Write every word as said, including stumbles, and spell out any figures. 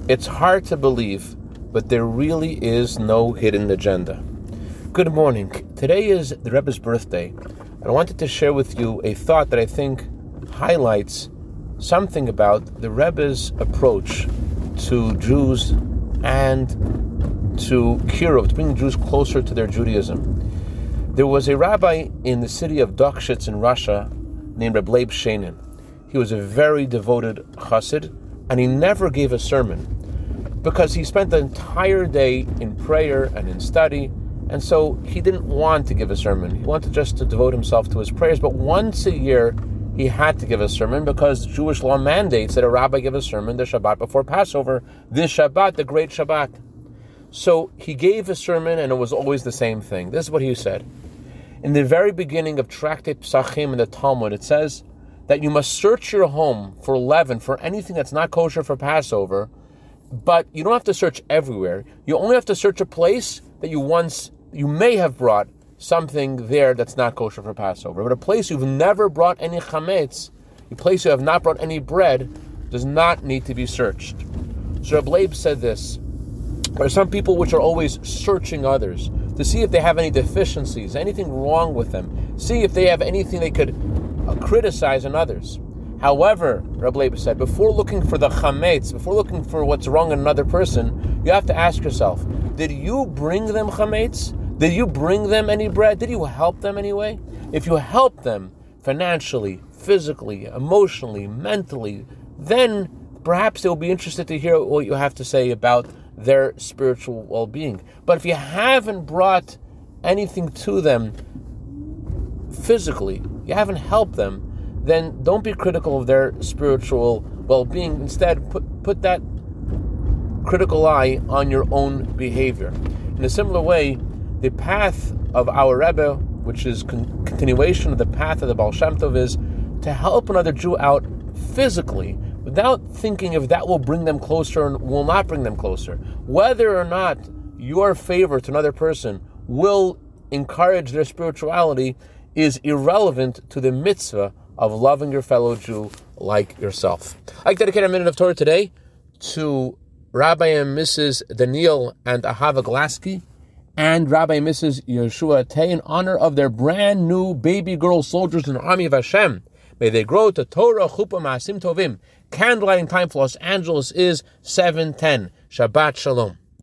It's hard to believe, but there really is no hidden agenda. Good morning. Today is the Rebbe's birthday, and I wanted to share with you a thought that I think highlights something about the Rebbe's approach to Jews and to Kiruv, to bring Jews closer to their Judaism. There was a rabbi in the city of Dokshitz in Russia named Reb Leib Sheinin. He was a very devoted chassid, and he never gave a sermon because he spent the entire day in prayer and in study, and so he didn't want to give a sermon. He wanted just to devote himself to his prayers, but once a year he had to give a sermon because Jewish law mandates that a rabbi give a sermon the Shabbat before Passover, this Shabbat, the great Shabbat. So he gave a sermon, and it was always the same thing. This is what he said. In the very beginning of Tractate Psachim in the Talmud, it says that you must search your home for leaven, for anything that's not kosher for Passover, but you don't have to search everywhere. You only have to search a place that you once, you may have brought something there that's not kosher for Passover. But a place you've never brought any chametz, a place you have not brought any bread, does not need to be searched. So Reb Leib said this: there are some people which are always searching others to see if they have any deficiencies, anything wrong with them, see if they have anything they could uh, criticize in others. However, Reb Leib said, before looking for the chametz, before looking for what's wrong in another person, you have to ask yourself, did you bring them chametz? Did you bring them any bread? Did you help them anyway? If you help them financially, physically, emotionally, mentally, then perhaps they'll be interested to hear what you have to say about their spiritual well-being. But if you haven't brought anything to them physically, you haven't helped them, then don't be critical of their spiritual well-being. Instead, put, put that critical eye on your own behavior. In a similar way, the path of our Rebbe, which is con- continuation of the path of the Baal Shem Tov, is to help another Jew out physically, without thinking if that will bring them closer and will not bring them closer. Whether or not your favor to another person will encourage their spirituality is irrelevant to the mitzvah of loving your fellow Jew like yourself. I'd like to dedicate a minute of Torah today to Rabbi and Missus Daniel and Ahava Glasky and Rabbi and Missus Yeshua Tay in honor of their brand new baby girl soldiers in the army of Hashem. May they grow to Torah, Chuppah, Ma'asim Tovim. Candlelighting time for Los Angeles is seven ten. Shabbat Shalom.